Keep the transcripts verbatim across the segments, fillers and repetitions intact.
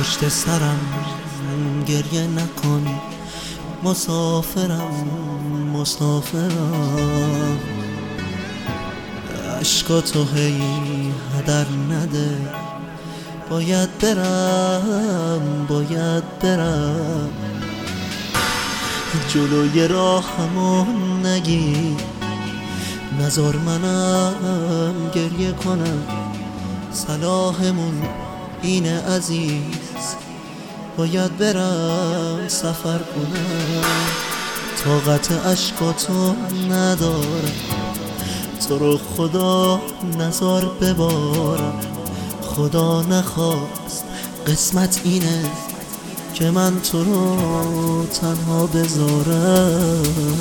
پشت سرم گریه نکن، مسافرم مسافرم. عشقاتو هی هدر نده، باید برم باید برم. جلوی راهمو نگی، نذار منم گریه کنم. صلاحمون اینه عزیز، باید برم سفر کنم. طاقت عشقاتو ندارم، تو رو خدا نذار ببارم. خدا نخواست قسمت اینه که من تو رو تنها بذارم.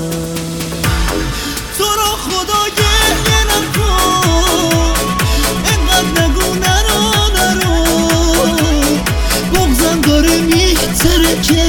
تو رو خدا گریه نکن، اینقدر نگو نرو نرو. بغضم داره میترکه،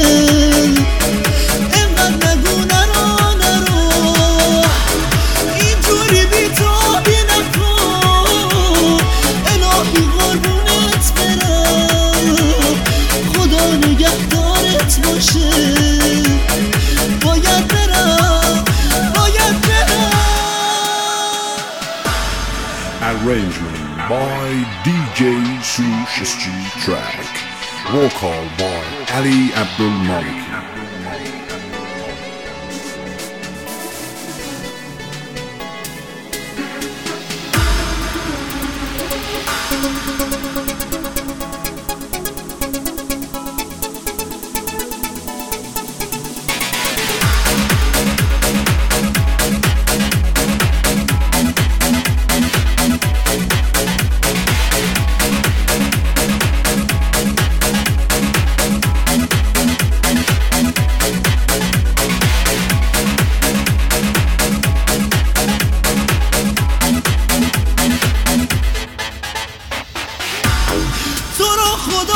اینقدر نگو نرو نرو. اینجوری بی‌تابی نکن، الهی قربونت برم. خدا نگهدارت باشه، باید برم باید برم. Arrangement by D J Sush Street Track. Vocal by Ali Abdul Malik. تو رو خدا